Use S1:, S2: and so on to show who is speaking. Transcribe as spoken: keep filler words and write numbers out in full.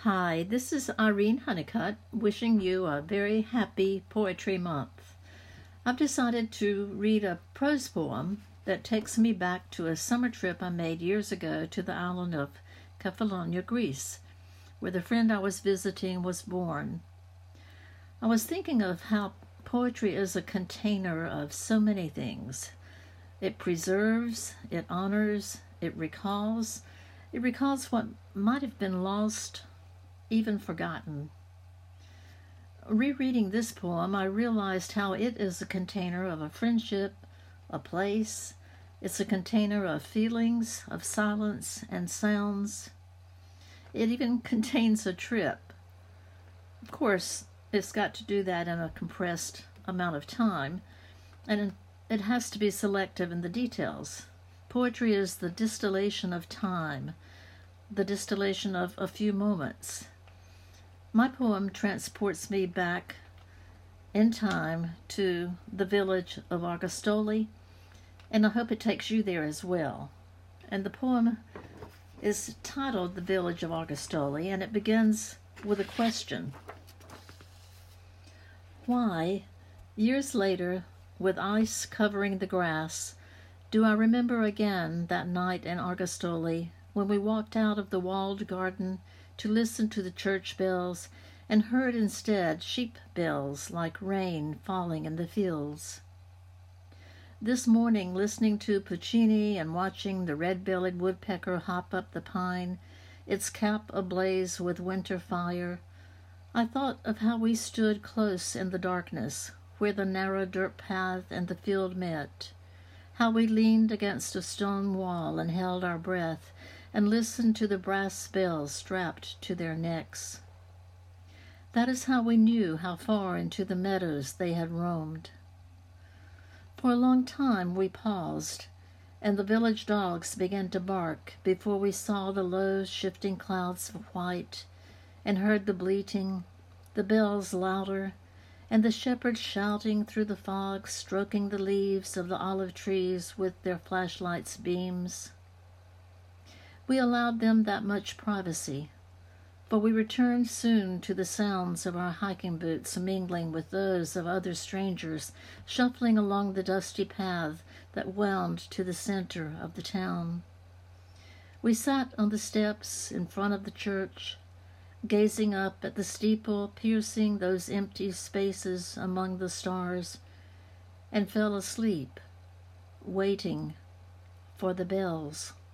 S1: Hi, this is Irene Honeycutt wishing you a very happy Poetry Month. I've decided to read a prose poem that takes me back to a summer trip I made years ago to the island of Kefalonia, Greece, where the friend I was visiting was born. I was thinking of how poetry is a container of so many things. It preserves, it honors, it recalls, it recalls what might have been lost, even forgotten. Rereading this poem, I realized how it is a container of a friendship, a place. It's a container of feelings, of silence and sounds. It even contains a trip. Of course, it's got to do that in a compressed amount of time, and it has to be selective in the details. Poetry is the distillation of time, the distillation of a few moments. My poem transports me back in time to the village of Argostoli, and I hope it takes you there as well. And the poem is titled The Village of Argostoli, and it begins with a question. Why, years later, with ice covering the grass, do I remember again that night in Argostoli when we walked out of the walled garden to listen to the church bells and heard instead sheep bells like rain falling in the fields? This morning, listening to Puccini and watching the red-bellied woodpecker hop up the pine, its cap ablaze with winter fire, I thought of how we stood close in the darkness, where the narrow dirt path and the field met, how we leaned against a stone wall and held our breath and listened to the brass bells strapped to their necks. That is how we knew how far into the meadows they had roamed. For a long time we paused, and the village dogs began to bark before we saw the low shifting clouds of white and heard the bleating, the bells louder, and the shepherds shouting through the fog, stroking the leaves of the olive trees with their flashlights' beams. We allowed them that much privacy, for we returned soon to the sounds of our hiking boots mingling with those of other strangers shuffling along the dusty path that wound to the center of the town. We sat on the steps in front of the church, gazing up at the steeple piercing those empty spaces among the stars, and fell asleep, waiting for the bells.